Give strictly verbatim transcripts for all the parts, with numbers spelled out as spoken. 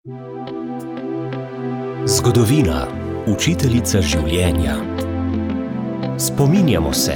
Zgodovina, učiteljica življenja. Spominjamo se.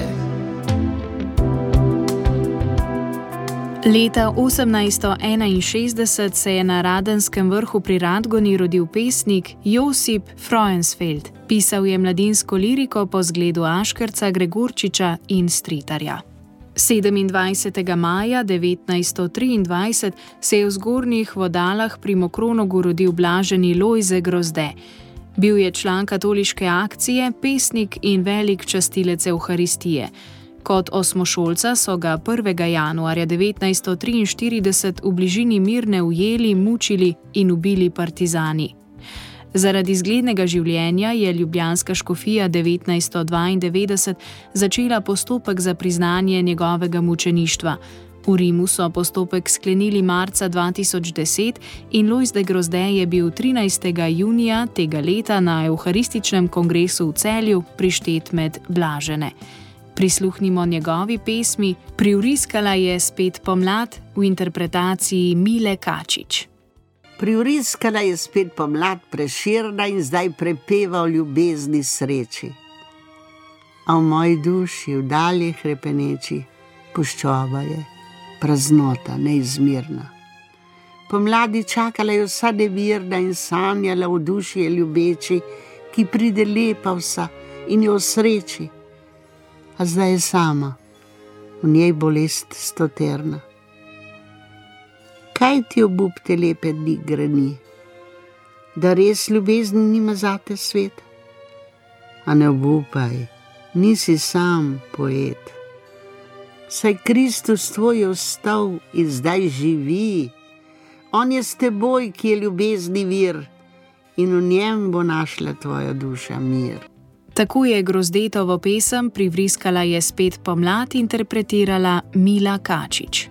Leta osemnajststo enainšestdeset se je na Radenskem vrhu pri Radgoni rodil pesnik Josip Freunsfeld. Pisal je mladinsko liriko po zgledu Aškerca, Gregorčiča in Stritarja. sedemindvajsetega maja devetnajststo triindvajset se je v Zgornjih Vodalah pri Mokronogu rodil blaženi Lojze Grozde. Bil je član katoliške akcije, pesnik in velik častilec Evharistije. Kot osmošolca so ga prvega januarja devetnajststo triinštirideset v bližini Mirne ujeli, mučili in ubili partizani. Zaradi zglednega življenja je ljubljanska škofija devetnajststo dvaindevetdeset začela postopek za priznanje njegovega mučeništva. V Rimu so postopek sklenili marca dva tisoč deset in Lojz de Grozde je bil trinajstega junija tega leta na Evharističnem kongresu v Celju prištet med blažene. Prisluhnimo njegovi pesmi Privriskala je spet pomlad v interpretaciji Mile Kačič. Privriskala je spet pomlad Prešerna in zdaj prepeva o ljubezni sreči. A v moji duši, v dalji hrepeneči, puščoba je, praznota, neizmirna. Pomladi čakala je vsa nemirna in sanjala v duši je ljubeči, ki pride lepa vsa in jo osreči. A zdaj je sama, v njej bolest stoterna. Kaj ti obup te lepe dni greni? Da res ljubezni nima zate svet? A ne obupaj, nisi sam poet. Saj Kristus tvoj je vstal in zdaj živi. On je s teboj, ki je ljubezni vir, in v njem bo našla tvoja duša mir. Tako je Grozdetovo pesem Privriskala je spet pomlad interpretirala Mila Kačič.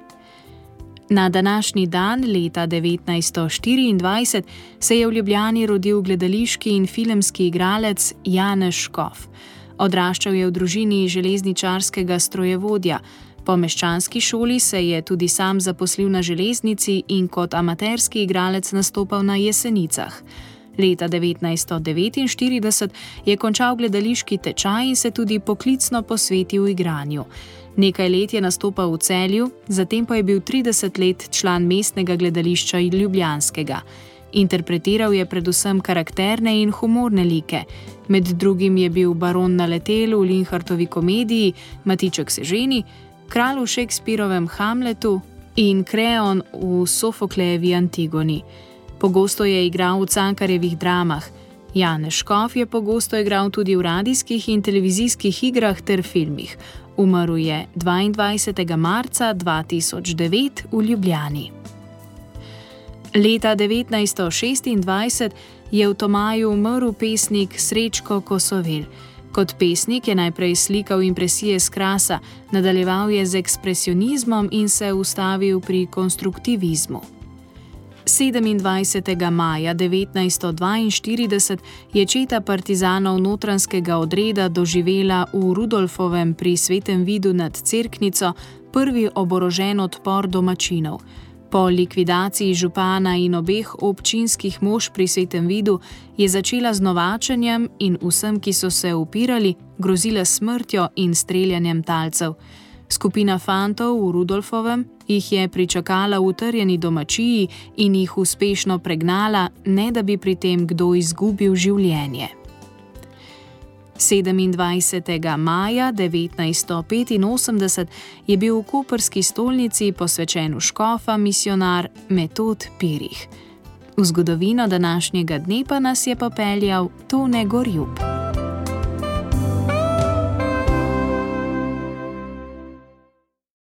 Na današnji dan, leta devetnajststo štiriindvajset, se je v Ljubljani rodil gledališki in filmski igralec Janez Škof. Odraščal je v družini železničarskega strojevodja. Po meščanski šoli se je tudi sam zaposlil na železnici in kot amaterski igralec nastopal na Jesenicah. Leta devetnajststo devetinštirideset je končal gledališki tečaj in se tudi poklicno posvetil igranju. Nekaj let je nastopal v Celju, zatem pa je bil trideset let član mestnega gledališča ljubljanskega. Interpretiral je predvsem karakterne in humorne like. Med drugim je bil baron na letelu v Linhartovi komediji Matiček se ženi, kralj v Shakespearovem Hamletu in Kreon v Sofoklejevi Antigoni. Pogosto je igral v Cankarjevih dramah. Janez Škof je pogosto igral tudi v radijskih in televizijskih igrah ter filmih. Umrl je dvaindvajsetega marca dva tisoč devet v Ljubljani. Leta devetnajststo šestindvajset je v Tomaju umrl pesnik Srečko Kosovel. Kot pesnik je najprej slikal impresije s Krasa, nadaljeval je z ekspresionizmom in se ustavil pri konstruktivizmu. sedemindvajsetega maja devetnajststo dvainštirideset je četa partizanov Notranjskega odreda doživela v Rudolfovem pri Svetem Vidu nad Cerknico prvi oborožen odpor domačinov. Po likvidaciji župana in obeh občinskih mož pri Svetem Vidu je začela z novačenjem in vsem, ki so se upirali, grozila smrtjo in streljanjem talcev. Skupina fantov v Rudolfovem jih je pričakala v utrjeni domačiji in jih uspešno pregnala, ne da bi pri tem kdo izgubil življenje. sedemindvajsetega maja devetnajststo petinosemdeset je bil v koprski stolnici posvečen v škofa misijonar Metod Pirih. V zgodovino današnjega dne pa nas je popeljal Tone Gorjup.